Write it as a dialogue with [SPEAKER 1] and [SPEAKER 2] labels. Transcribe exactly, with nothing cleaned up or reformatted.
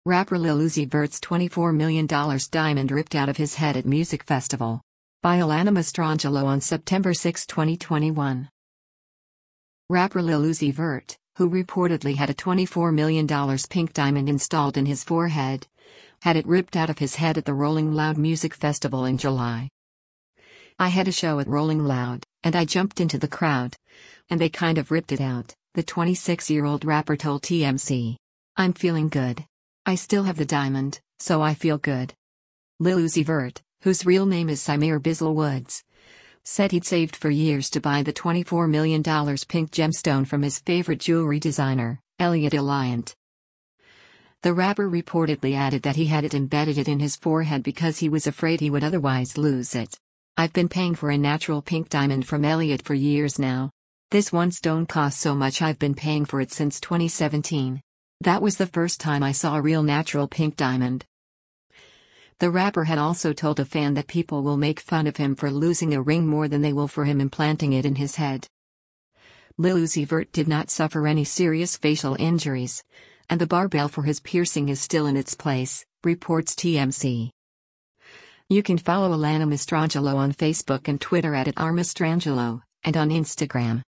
[SPEAKER 1] Rapper Lil Uzi Vert's twenty-four million dollar diamond ripped out of his head at music festival. By Alana Mastrangelo on September sixth, twenty twenty-one. Rapper Lil Uzi Vert, who reportedly had a twenty-four million dollar pink diamond installed in his forehead, had it ripped out of his head at the Rolling Loud Music Festival in July. "I had a show at Rolling Loud, and I jumped into the crowd. And they kind of ripped it out," the twenty-six-year-old rapper told T M C. "I'm feeling good. I still have the diamond, so I feel good." Lil Uzi Vert, whose real name is Samir Bizzle Woods, said he'd saved for years to buy the twenty-four million dollar pink gemstone from his favorite jewelry designer, Elliot Eliant. The rapper reportedly added that he had it embedded it in his forehead because he was afraid he would otherwise lose it. "I've been paying for a natural pink diamond from Elliot for years now. This one stone cost so much I've been paying for it since twenty seventeen. That was the first time I saw a real natural pink diamond." The rapper had also told a fan that people will make fun of him for losing a ring more than they will for him implanting it in his head. Lil Uzi Vert did not suffer any serious facial injuries, and the barbell for his piercing is still in its place, reports T M C. You can follow Alana Mastrangelo on Facebook and Twitter at @rmastrangelo, and on Instagram